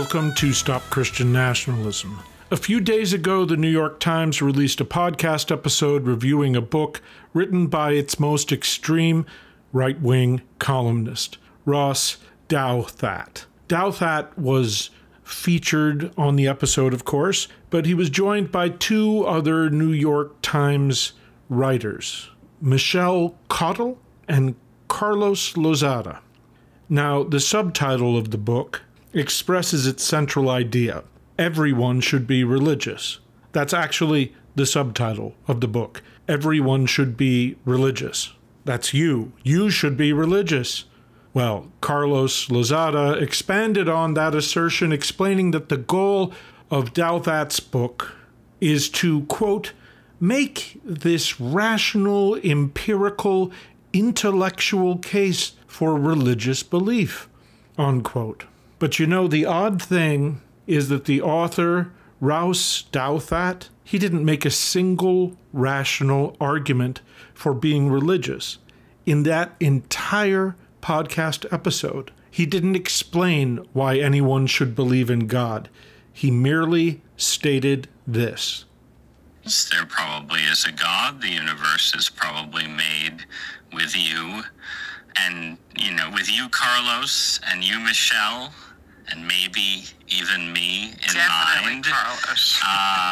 welcome to Stop Christian Nationalism. A few days ago, the New York Times released a podcast episode reviewing a book written by its most extreme right-wing columnist, Ross Douthat. Douthat was featured on the episode, of course, but he was joined by two other New York Times writers, Michelle Cottle and Carlos Lozada. Now, the subtitle of the book expresses its central idea. Everyone should be religious. That's actually the subtitle of the book. Everyone should be religious. That's you. You should be religious. Well, Carlos Lozada expanded on that assertion, explaining that the goal of Douthat's book is to, quote, make this rational, empirical, intellectual case for religious belief, unquote. But you know, the odd thing is that the author, Ross Douthat, he didn't make a single rational argument for being religious. In that entire podcast episode, he didn't explain why anyone should believe in God. He merely stated this. There probably is a God. The universe is probably made with you. And, with you, Carlos, and you, Michelle, and maybe even me in Definitely mind. Carlos.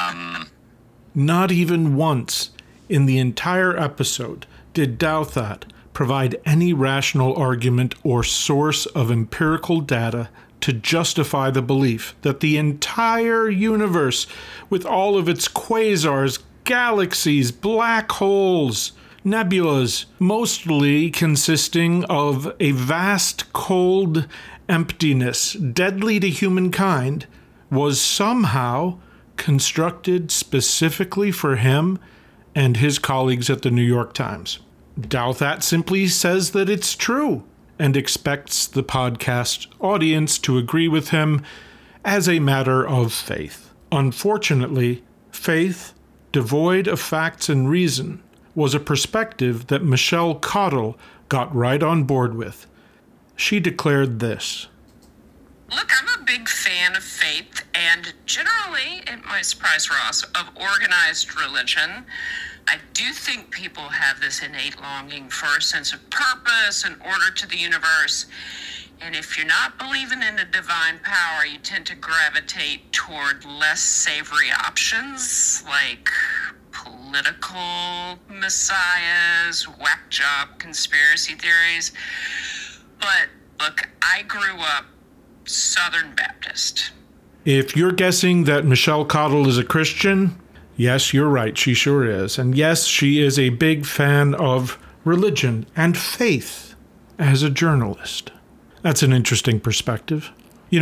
Not even once in the entire episode did Douthat provide any rational argument or source of empirical data to justify the belief that the entire universe, with all of its quasars, galaxies, black holes, nebulas, mostly consisting of a vast cold emptiness deadly to humankind, was somehow constructed specifically for him and his colleagues at the New York Times. Douthat simply says that it's true and expects the podcast audience to agree with him as a matter of faith. Unfortunately, faith, devoid of facts and reason, was a perspective that Michelle Cottle got right on board with. She declared this. Look, I'm a big fan of faith and generally, it might surprise Ross, of organized religion. I do think people have this innate longing for a sense of purpose and order to the universe. And if you're not believing in a divine power, you tend to gravitate toward less savory options like political messiahs, whack job conspiracy theories. But look, I grew up Southern Baptist. If you're guessing that Michelle Cottle is a Christian, yes, you're right, she sure is. And yes, she is a big fan of religion and faith as a journalist. That's an interesting perspective.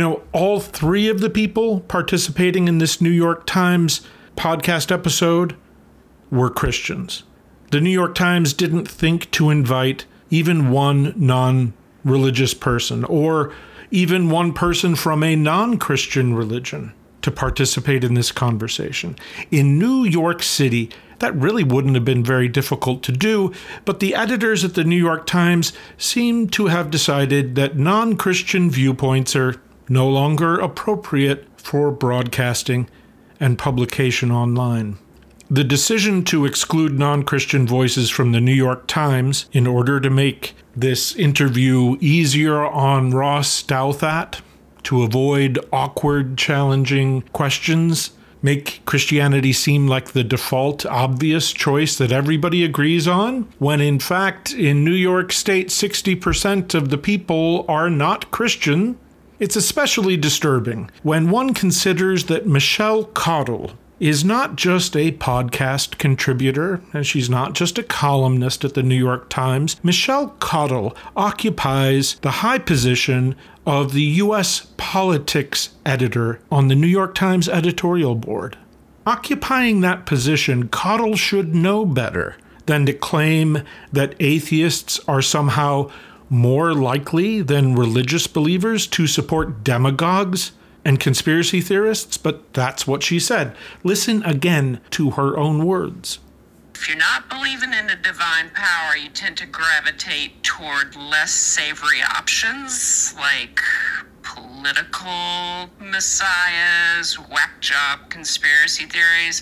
All three of the people participating in this New York Times podcast episode were Christians. The New York Times didn't think to invite even one non-religious person or even one person from a non-Christian religion to participate in this conversation. In New York City, that really wouldn't have been very difficult to do, but the editors at the New York Times seem to have decided that non-Christian viewpoints are no longer appropriate for broadcasting and publication online. The decision to exclude non-Christian voices from the New York Times in order to make this interview easier on Ross Douthat, to avoid awkward, challenging questions, make Christianity seem like the default, obvious choice that everybody agrees on, when in fact, in New York State, 60% of the people are not Christian. It's especially disturbing when one considers that Michelle Cottle is not just a podcast contributor, and she's not just a columnist at the New York Times. Michelle Cottle occupies the high position of the U.S. politics editor on the New York Times editorial board. Occupying that position, Cottle should know better than to claim that atheists are somehow more likely than religious believers to support demagogues and conspiracy theorists, but that's what she said. Listen again to her own words. If you're not believing in a divine power, you tend to gravitate toward less savory options like political political messiahs, whack job conspiracy theories.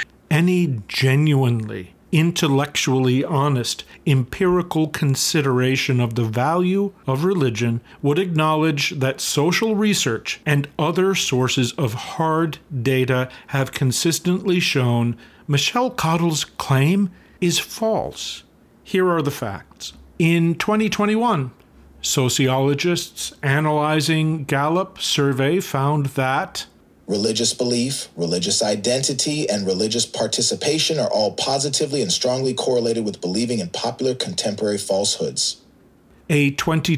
Any genuinely intellectually honest, empirical consideration of the value of religion would acknowledge that social research and other sources of hard data have consistently shown Michelle Cottle's claim is false. Here are the facts. In 2021, sociologists analyzing Gallup survey found that religious belief, religious identity, and religious participation are all positively and strongly correlated with believing in popular contemporary falsehoods. A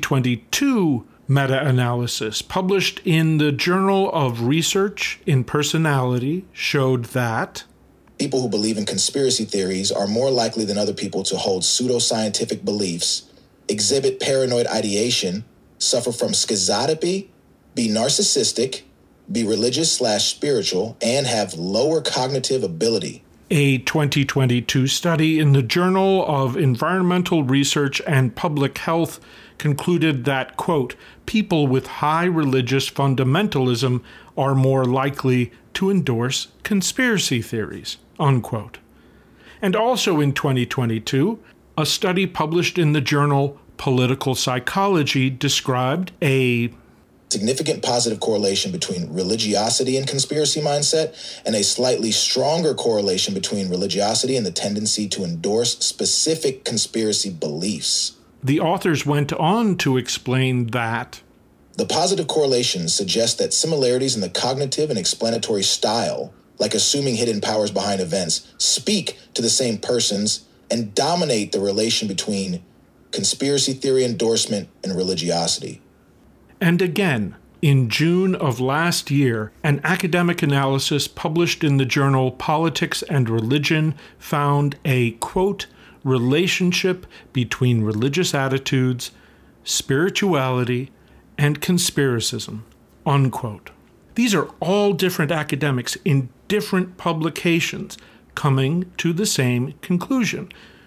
2022 meta-analysis published in the Journal of Research in Personality showed that people who believe in conspiracy theories are more likely than other people to hold pseudoscientific beliefs, exhibit paranoid ideation, suffer from schizotypy, be narcissistic, be religious/spiritual, and have lower cognitive ability. A 2022 study in the Journal of Environmental Research and Public Health concluded that, quote, people with high religious fundamentalism are more likely to endorse conspiracy theories, unquote. And also in 2022, a study published in the journal Political Psychology described a significant positive correlation between religiosity and conspiracy mindset, and a slightly stronger correlation between religiosity and the tendency to endorse specific conspiracy beliefs. The authors went on to explain that the positive correlations suggest that similarities in the cognitive and explanatory style, like assuming hidden powers behind events, speak to the same persons and dominate the relation between conspiracy theory endorsement and religiosity. And again, in June of last year, an academic analysis published in the journal Politics and Religion found a, quote, relationship between religious attitudes, spirituality, and conspiracism, unquote. These are all different academics in different publications coming to the same conclusion.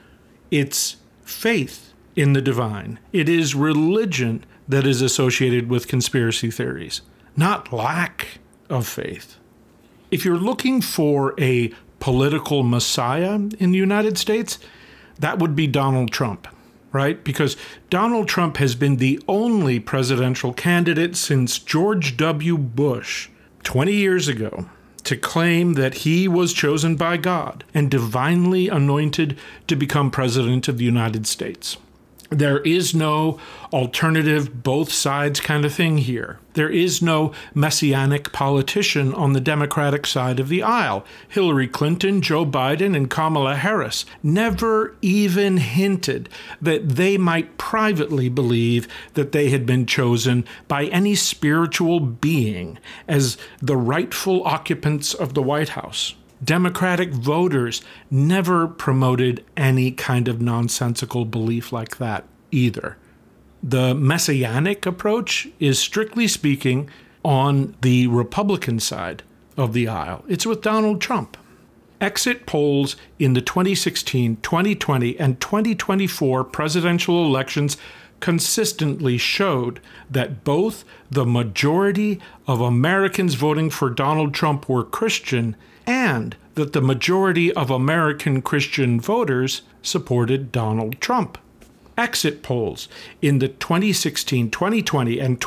It's faith in the divine. It is religion that is associated with conspiracy theories, not lack of faith. If you're looking for a political messiah in the United States, that would be Donald Trump, right? Because Donald Trump has been the only presidential candidate since George W. Bush 20 years ago to claim that he was chosen by God and divinely anointed to become president of the United States. There is no alternative, both sides kind of thing here. There is no messianic politician on the Democratic side of the aisle. Hillary Clinton, Joe Biden, and Kamala Harris never even hinted that they might privately believe that they had been chosen by any spiritual being as the rightful occupants of the White House. Democratic voters never promoted any kind of nonsensical belief like that either. The messianic approach is, strictly speaking, on the Republican side of the aisle. It's with Donald Trump. Exit polls in the 2016, 2020, and 2024 presidential elections consistently showed that both the majority of Americans voting for Donald Trump were Christian and that the majority of American Christian voters supported Donald Trump. Exit polls in the 2016, 2020, and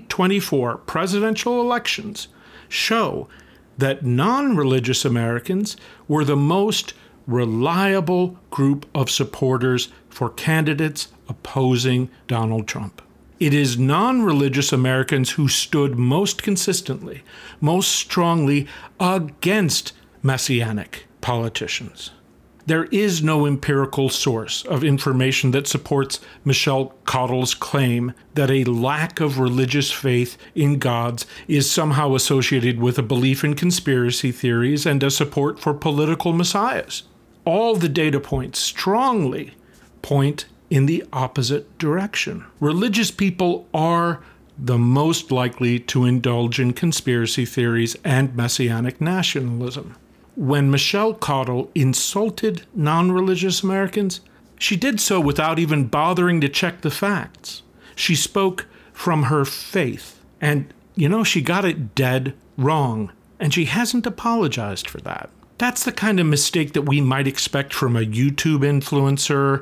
2024 presidential elections show that non-religious Americans were the most reliable group of supporters for candidates opposing Donald Trump. It is non-religious Americans who stood most consistently, most strongly against messianic politicians. There is no empirical source of information that supports Michelle Cottle's claim that a lack of religious faith in gods is somehow associated with a belief in conspiracy theories and a support for political messiahs. All the data points strongly point in the opposite direction. Religious people are the most likely to indulge in conspiracy theories and messianic nationalism. When Michelle Cottle insulted non-religious Americans, she did so without even bothering to check the facts. She spoke from her faith, and she got it dead wrong, and she hasn't apologized for that. That's the kind of mistake that we might expect from a YouTube influencer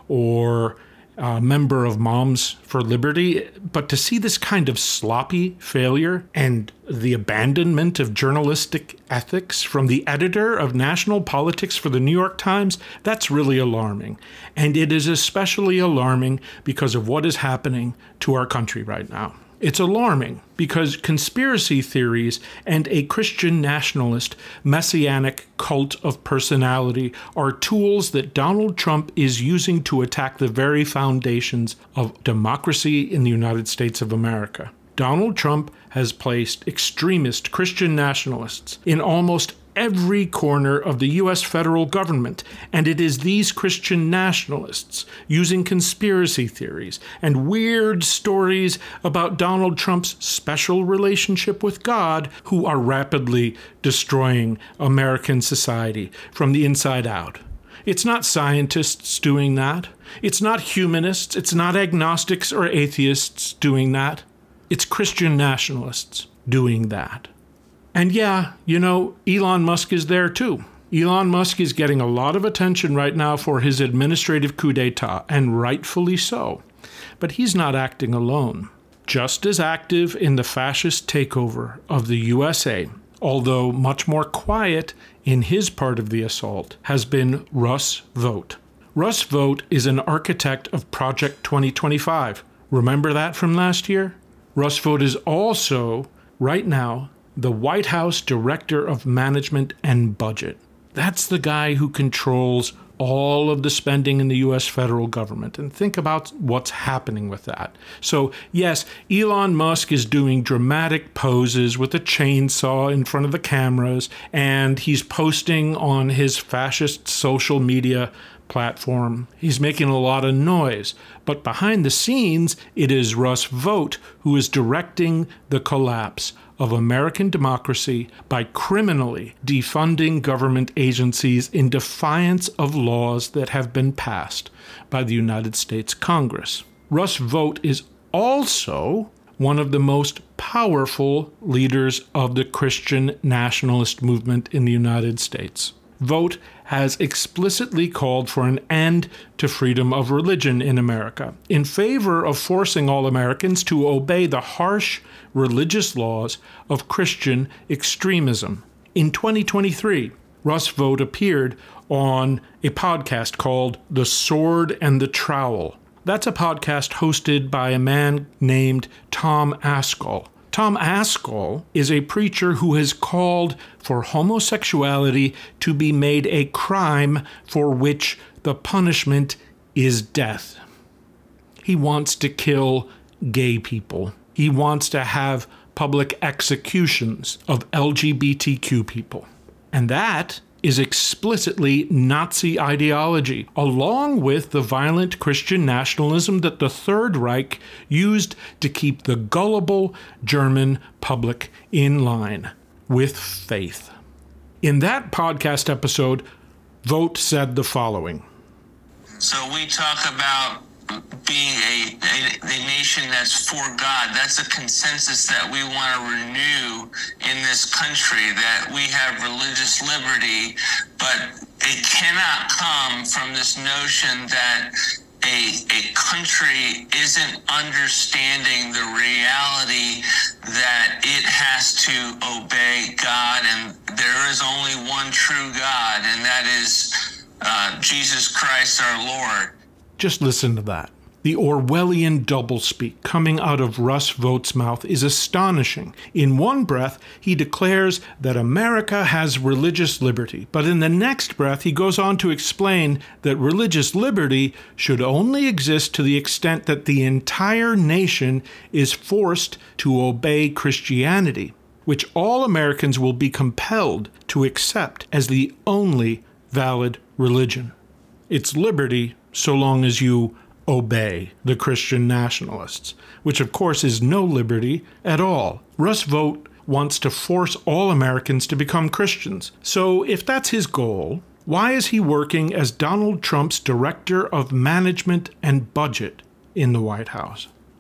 or a member of Moms for Liberty. But to see this kind of sloppy failure and the abandonment of journalistic ethics from the editor of national politics for the New York Times, that's really alarming. And it is especially alarming because of what is happening to our country right now. It's alarming because conspiracy theories and a Christian nationalist messianic cult of personality are tools that Donald Trump is using to attack the very foundations of democracy in the United States of America. Donald Trump has placed extremist Christian nationalists in almost every corner of the U.S. federal government, and it is these Christian nationalists using conspiracy theories and weird stories about Donald Trump's special relationship with God who are rapidly destroying American society from the inside out. It's not scientists doing that. It's not humanists. It's not agnostics or atheists doing that. It's Christian nationalists doing that. And yeah, Elon Musk is there too. Elon Musk is getting a lot of attention right now for his administrative coup d'etat, and rightfully so. But he's not acting alone. Just as active in the fascist takeover of the USA, although much more quiet in his part of the assault, has been Russ Vought. Russ Vought is an architect of Project 2025. Remember that from last year? Russ Vought is also, right now, the White House Director of Management and Budget. That's the guy who controls all of the spending in the U.S. federal government. And think about what's happening with that. So, yes, Elon Musk is doing dramatic poses with a chainsaw in front of the cameras, and he's posting on his fascist social media platform. He's making a lot of noise. But behind the scenes, it is Russ Vought who is directing the collapse of American democracy by criminally defunding government agencies in defiance of laws that have been passed by the United States Congress. Russ Vought is also one of the most powerful leaders of the Christian nationalist movement in the United States. Vought has explicitly called for an end to freedom of religion in America, in favor of forcing all Americans to obey the harsh religious laws of Christian extremism. In 2023, Russ Vought appeared on a podcast called The Sword and the Trowel. That's a podcast hosted by a man named Tom Ascol. Tom Ascol is a preacher who has called for homosexuality to be made a crime for which the punishment is death. He wants to kill gay people. He wants to have public executions of LGBTQ people. And that is explicitly Nazi ideology, along with the violent Christian nationalism that the Third Reich used to keep the gullible German public in line with faith. In that podcast episode, Vought said the following. So we talk about being a nation that's for God. That's a consensus that we want to renew in this country, that we have religious liberty, but it cannot come from this notion that a country isn't understanding the reality that it has to obey God, and there is only one true God, and that is Jesus Christ our Lord. Just listen to that. The Orwellian doublespeak coming out of Russ Vought's mouth is astonishing. In one breath, he declares that America has religious liberty, but in the next breath, he goes on to explain that religious liberty should only exist to the extent that the entire nation is forced to obey Christianity, which all Americans will be compelled to accept as the only valid religion. It's liberty so long as you obey the Christian nationalists, which of course is no liberty at all. Russ Vought wants to force all Americans to become Christians. So if that's his goal, why is he working as Donald Trump's Director of Management and Budget in the White House?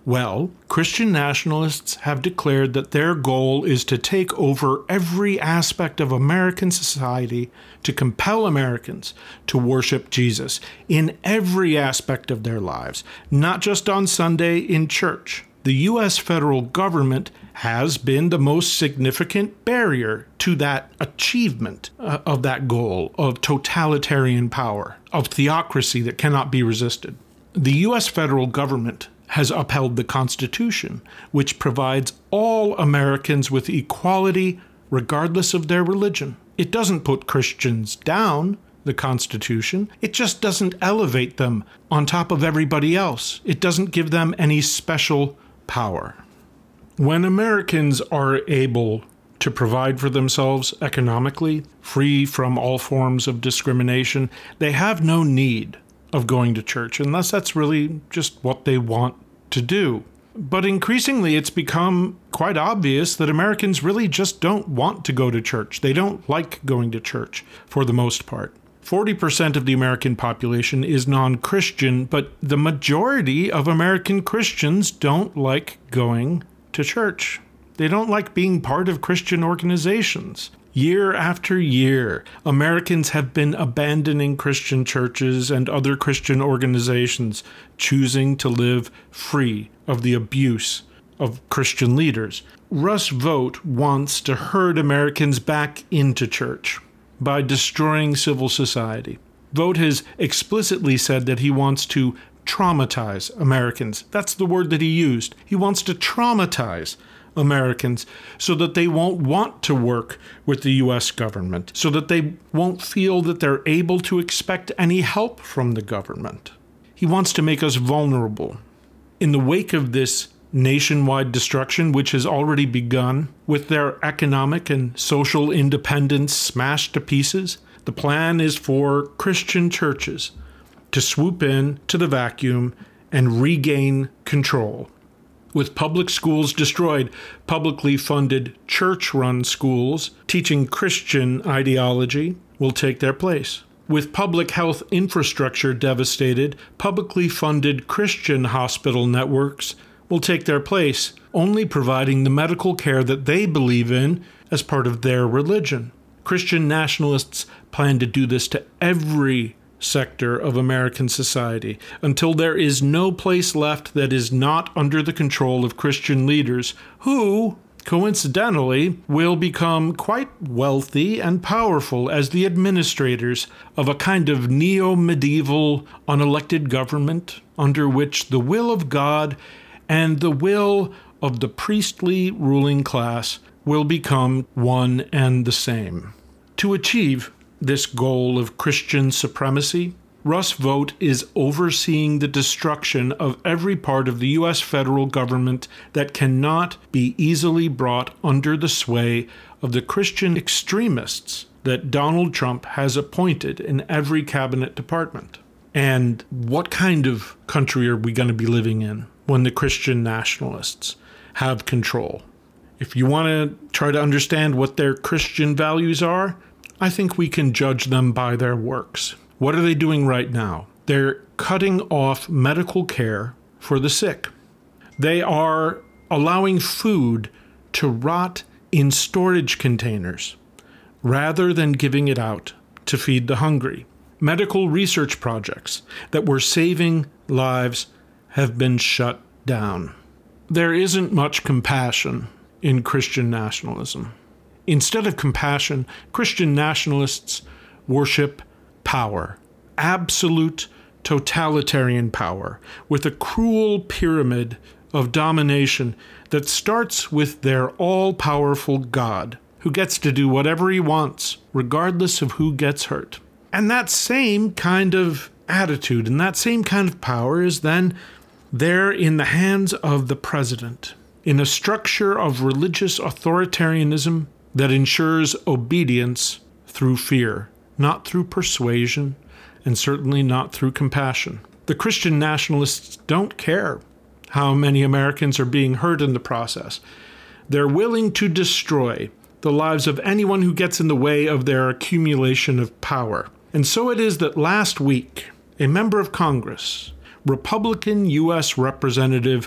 Well, Christian nationalists have declared that their goal is to take over every aspect of American society to compel Americans to worship Jesus in every aspect of their lives, not just on Sunday in church. The U.S. federal government has been the most significant barrier to that achievement of that goal of totalitarian power, of theocracy that cannot be resisted. The U.S. federal government has upheld the Constitution, which provides all Americans with equality regardless of their religion. It doesn't put Christians down, the Constitution. It just doesn't elevate them on top of everybody else. It doesn't give them any special power. When Americans are able to provide for themselves economically, free from all forms of discrimination, they have no need of going to church, unless that's really just what they want to do. But increasingly, it's become quite obvious that Americans really just don't want to go to church. They don't like going to church for the most part. 40% of the American population is non-Christian, but the majority of American Christians don't like going to church. They don't like being part of Christian organizations. Year after year, Americans have been abandoning Christian churches and other Christian organizations, choosing to live free of the abuse of Christian leaders. Russ Vought wants to herd Americans back into church by destroying civil society. Vought has explicitly said that he wants to traumatize Americans. That's the word that he used. He wants to traumatize Americans so that they won't want to work with the U.S. government, so that they won't feel that they're able to expect any help from the government. He wants to make us vulnerable. In the wake of this nationwide destruction, which has already begun, with their economic and social independence smashed to pieces, the plan is for Christian churches to swoop in to the vacuum and regain control. With public schools destroyed, publicly funded church-run schools teaching Christian ideology will take their place. With public health infrastructure devastated, publicly funded Christian hospital networks will take their place, only providing the medical care that they believe in as part of their religion. Christian nationalists plan to do this to every sector of American society until there is no place left that is not under the control of Christian leaders who, coincidentally, will become quite wealthy and powerful as the administrators of a kind of neo-medieval unelected government under which the will of God and the will of the priestly ruling class will become one and the same. To achieve this goal of Christian supremacy, Russ Vought is overseeing the destruction of every part of the U.S. federal government that cannot be easily brought under the sway of the Christian extremists that Donald Trump has appointed in every cabinet department. And what kind of country are we going to be living in when the Christian nationalists have control? If you want to try to understand what their Christian values are, I think we can judge them by their works. What are they doing right now? They're cutting off medical care for the sick. They are allowing food to rot in storage containers rather than giving it out to feed the hungry. Medical research projects that were saving lives have been shut down. There isn't much compassion in Christian nationalism. Instead of compassion, Christian nationalists worship power, absolute totalitarian power, with a cruel pyramid of domination that starts with their all-powerful God, who gets to do whatever he wants, regardless of who gets hurt. And that same kind of attitude and that same kind of power is then there in the hands of the president, in a structure of religious authoritarianism that ensures obedience through fear, not through persuasion, and certainly not through compassion. The Christian nationalists don't care how many Americans are being hurt in the process. They're willing to destroy the lives of anyone who gets in the way of their accumulation of power. And so it is that last week, a member of Congress, Republican U.S. Representative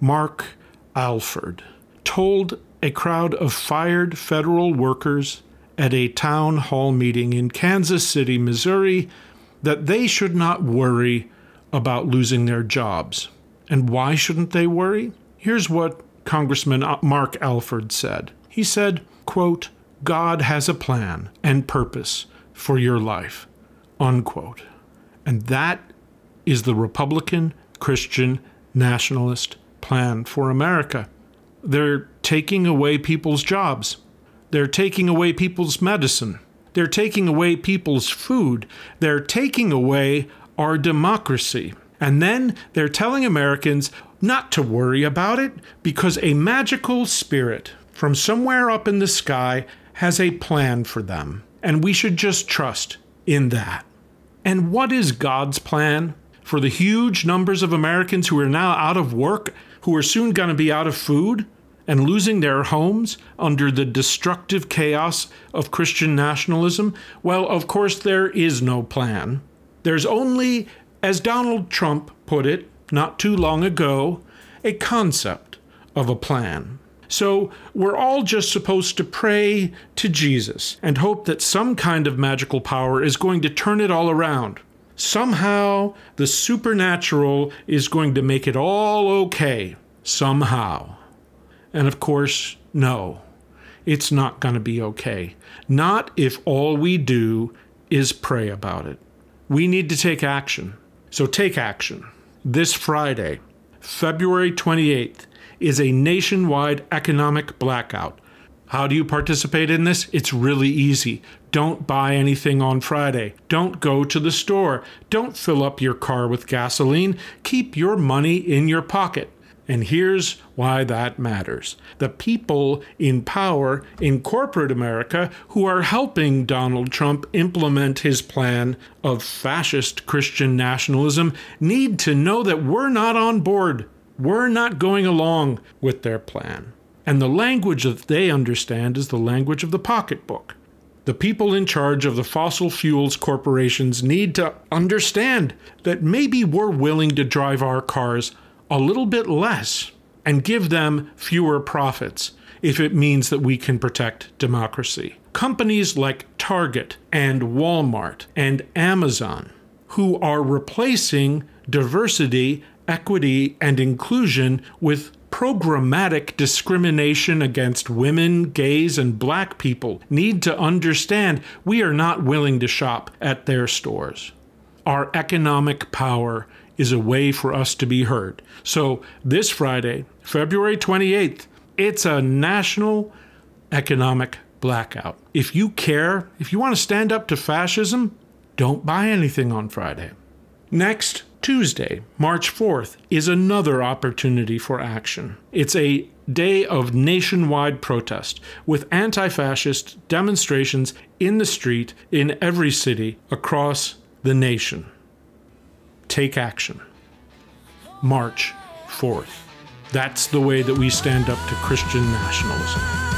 Mark Alford, told a crowd of fired federal workers at a town hall meeting in Kansas City, Missouri, that they should not worry about losing their jobs. And why shouldn't they worry? Here's what Congressman Mark Alford said. He said, quote, "God has a plan and purpose for your life," unquote. And that is the Republican Christian nationalist plan for America. They're taking away people's jobs. They're taking away people's medicine. They're taking away people's food. They're taking away our democracy. And then they're telling Americans not to worry about it because a magical spirit from somewhere up in the sky has a plan for them. And we should just trust in that. And what is God's plan for the huge numbers of Americans who are now out of work, who are soon going to be out of food and losing their homes under the destructive chaos of Christian nationalism? Well, of course, there is no plan. There's only, as Donald Trump put it not too long ago, a concept of a plan. So we're all just supposed to pray to Jesus and hope that some kind of magical power is going to turn it all around. Somehow the supernatural is going to make it all okay. Somehow. And of course, no, it's not going to be okay. Not if all we do is pray about it. We need to take action. So take action. This Friday, February 28th, is a nationwide economic blackout. How do you participate in this? It's really easy. Don't buy anything on Friday. Don't go to the store. Don't fill up your car with gasoline. Keep your money in your pocket. And here's why that matters. The people in power in corporate America who are helping Donald Trump implement his plan of fascist Christian nationalism need to know that we're not on board. We're not going along with their plan. And the language that they understand is the language of the pocketbook. The people in charge of the fossil fuels corporations need to understand that maybe we're willing to drive our cars a little bit less and give them fewer profits if it means that we can protect democracy. Companies like Target and Walmart and Amazon, who are replacing diversity, equity, and inclusion with programmatic discrimination against women, gays, and black people, need to understand we are not willing to shop at their stores. Our economic power is a way for us to be heard. So this Friday, February 28th, it's a national economic blackout. If you care, if you want to stand up to fascism, don't buy anything on Friday. Next Tuesday, March 4th, is another opportunity for action. It's a day of nationwide protest with anti-fascist demonstrations in the street in every city across the nation. Take action. March 4th. That's the way that we stand up to Christian nationalism.